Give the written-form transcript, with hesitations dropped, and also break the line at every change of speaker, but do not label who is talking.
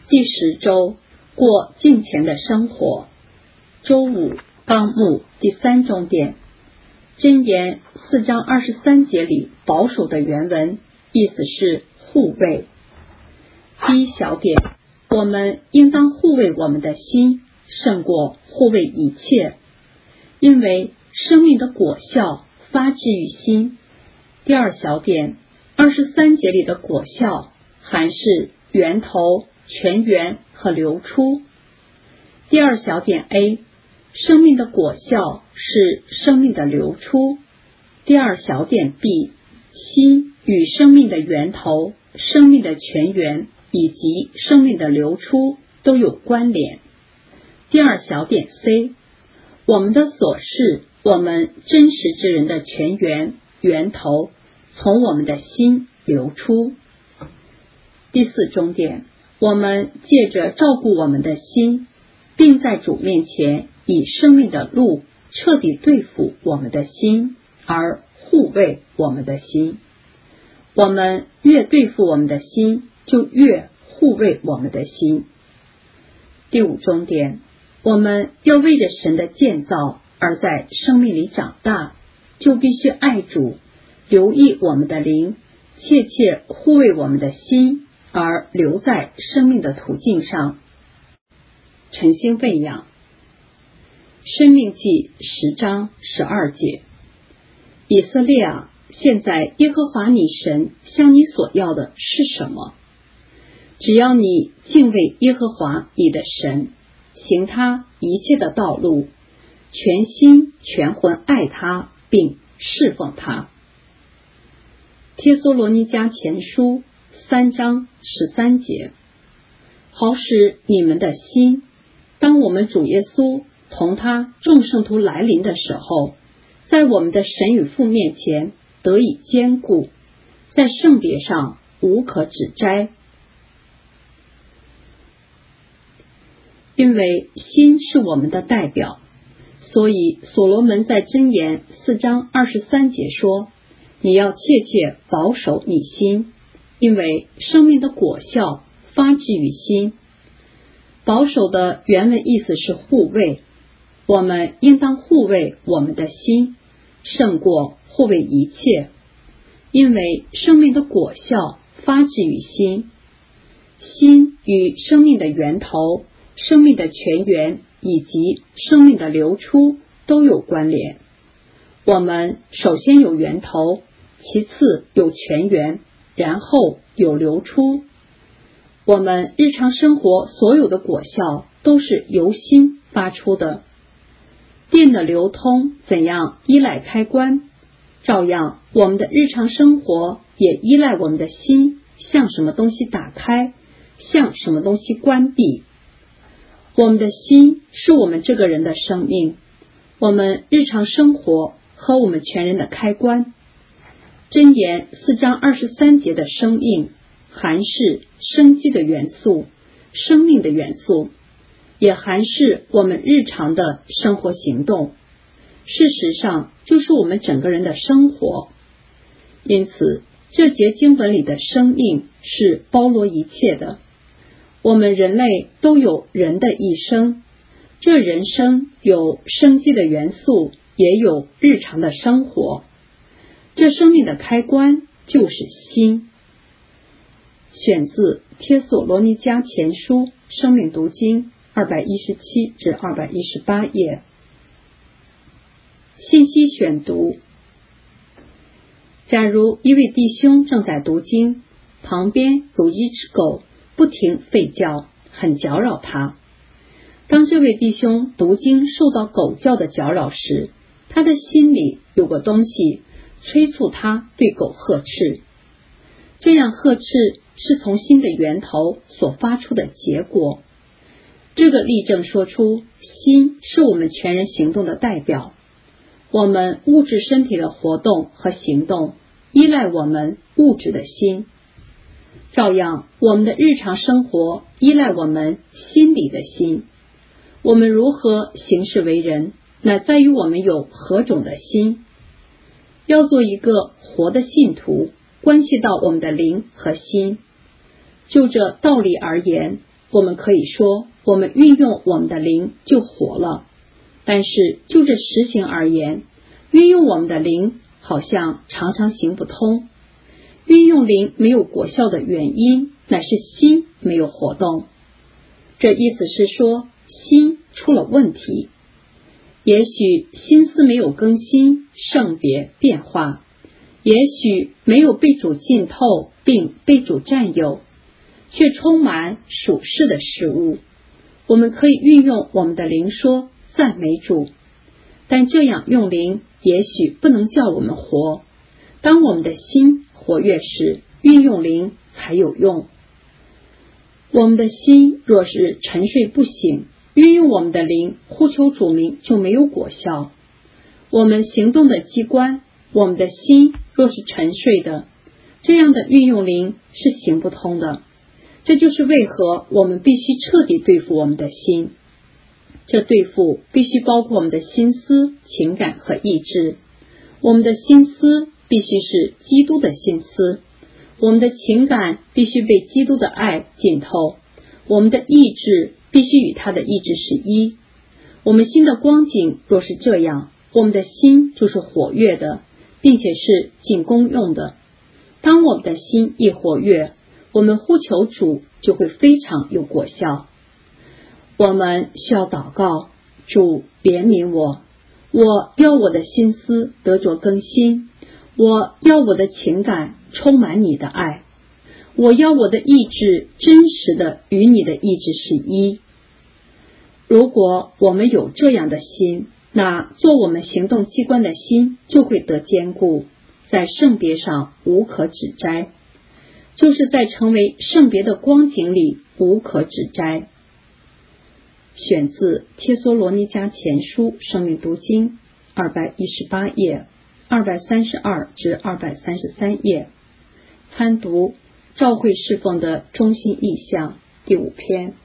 第10周过敬虔的生活。周五纲目第3重点。箴言4章23节里保守的原文意思是护卫。第一小点，我们应当护卫我们的心胜过护卫一切，因为生命的果效发自于心。第二小点，23节里的果效含是源头、泉源和流出。第二小点 A， 生命的果效是生命的流出。第二小点 B， 心与生命的源头、生命的泉源以及生命的流出都有关联。第二小点 C， 我们的所是我们真实之人的泉源、源头从我们的心流出。第4重点，我们借着照顾我们的心，并在主面前以生命的路彻底对付我们的心，而护卫我们的心。我们越对付我们的心，就越护卫我们的心。第5重点，我们要为着神的建造而在生命里长大，就必须爱主，留意我们的灵，切切护卫我们的心，而留在生命的途径上。晨星喂养。申命记10章12节，以色列啊，现在耶和华你神向你所要的是什么？只要你敬畏耶和华你的神，行他一切的道路，全心全魂爱他，并侍奉他。帖撒罗尼迦前书3章13节，好使你们的心，当我们主耶稣同他众圣徒来临的时候，在我们的神与父面前得以坚固，在圣别上无可指摘。因为心是我们的代表，所以所罗门在箴言4章23节说，你要切切保守你心，因为生命的果效发自于心。保守的原文意思是护卫，我们应当护卫我们的心胜过护卫一切，因为生命的果效发自于心。心与生命的源头、生命的泉源以及生命的流出都有关联。我们首先有源头，其次有泉源，然后有流出。我们日常生活所有的果效都是由心发出的。电的流通怎样依赖开关，照样我们的日常生活也依赖我们的心向什么东西打开，向什么东西关闭。我们的心是我们这个人的生命，我们日常生活和我们全人的开关。箴言4章23节的生命含是生机的元素、生命的元素，也含是我们日常的生活行动，事实上就是我们整个人的生活。因此这节经文里的生命是包罗一切的。我们人类都有人的一生，这人生有生机的元素，也有日常的生活。这生命的开关就是心。选自帖撒罗尼迦前书生命读经217至218页。信息选读。假如一位弟兄正在读经，旁边有一只狗不停吠叫，很搅扰他。当这位弟兄读经受到狗叫的搅扰时，他的心里有个东西催促他对狗呵斥。这样呵斥是从心的源头所发出的结果。这个例证说出，心是我们全人行动的代表。我们物质身体的活动和行动依赖我们物质的心，照样我们的日常生活依赖我们心里的心。我们如何行事为人，乃在于我们有何种的心。要做一个活的信徒，关系到我们的灵和心。就这道理而言， 我们可以说我们运用我们的灵就活了，但是就这实行而言，运用我们的灵好像常常行不通。运用灵没有果效的原因，乃是心没有活动。这意思是说，心出了问题。也许心思没有更新、圣别、变化，也许没有被主浸透并被主占有，却充满属世的事物。我们可以运用我们的灵说赞美主，但这样用灵也许不能叫我们活。当我们的心活跃时，运用灵才有用。我们的心若是沉睡不醒，运用我们的灵呼求主名就没有果效。我们行动的机关，我们的心若是沉睡的，这样的运用灵是行不通的。这就是为何我们必须彻底对付我们的心。这对付必须包括我们的心思、情感和意志。我们的心思必须是基督的心思，我们的情感必须被基督的爱浸透，我们的意志必须与他的意志是一。我们心的光景若是这样，我们的心就是活跃的，并且是进功用的。当我们的心一活跃，我们呼求主就会非常有果效。我们需要祷告，主怜悯我，我要我的心思得着更新，我要我的情感充满你的爱，我要我的意志真实的与你的意志是一。如果我们有这样的心，那做我们行动机关的心就会得坚固，在圣别上无可指摘，就是在成为圣别的光景里无可指摘。选自帖撒罗尼迦前书生命读经218页232至233页，参读教会侍奉的中心意象第5篇。